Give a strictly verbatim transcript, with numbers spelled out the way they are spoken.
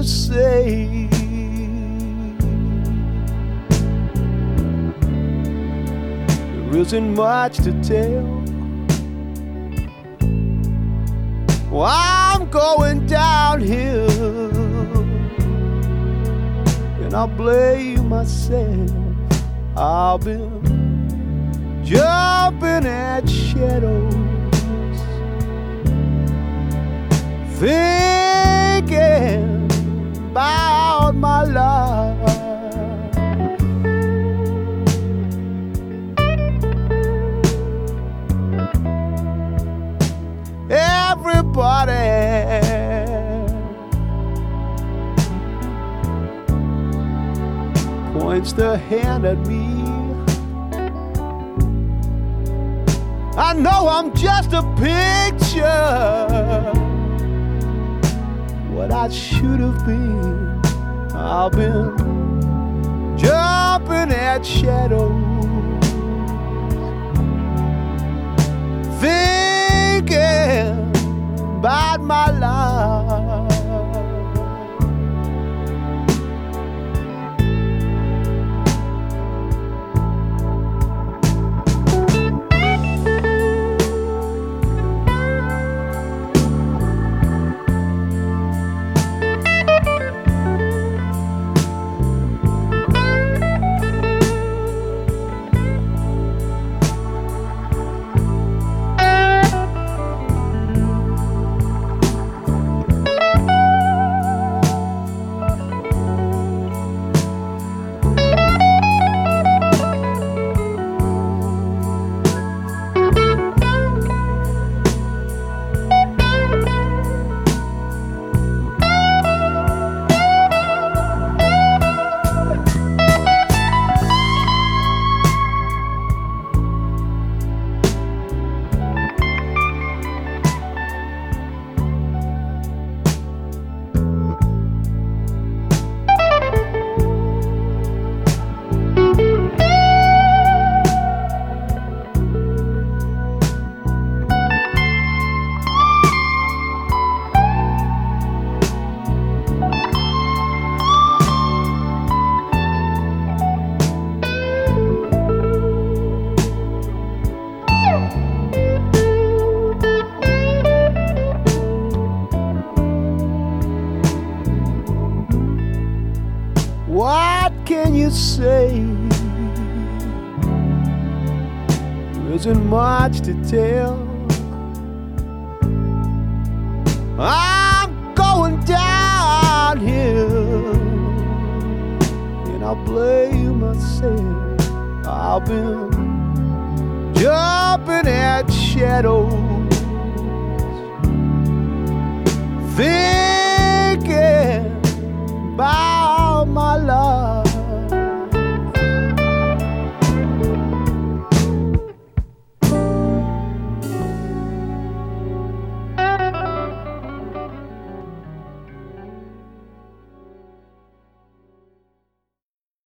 say? There isn't much to tell. Well, I'm going downhill, and I blame myself. I've been jumping at shadows, thinking about my life. Everybody points their hand at me. I know I'm just a picture, what I should have been. I've been jumping at shadows, thinking about my life. What can you say? There isn't much to tell. I'm going downhill, and I blame myself. I've been jumping at shadows, thinking about my life.